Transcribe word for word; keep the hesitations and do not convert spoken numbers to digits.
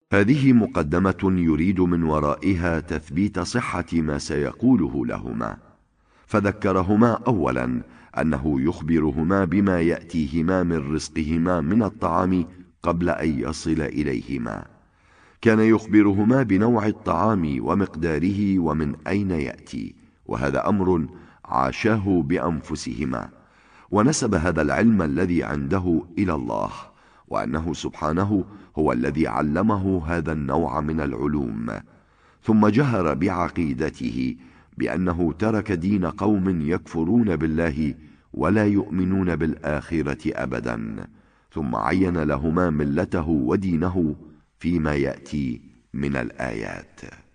هذه مقدمة يريد من ورائها تثبيت صحة ما سيقوله لهما، فذكرهما أولا أنه يخبرهما بما يأتيهما من رزقهما من الطعام قبل أن يصل إليهما. كان يخبرهما بنوع الطعام ومقداره ومن أين يأتي، وهذا أمر عاشاه بأنفسهما، ونسب هذا العلم الذي عنده إلى الله، وأنه سبحانه هو الذي علمه هذا النوع من العلوم. ثم جهر بعقيدته بأنه ترك دين قوم يكفرون بالله ولا يؤمنون بالآخرة أبدا، ثم عين لهما ملته ودينه فيما يأتي من الآيات.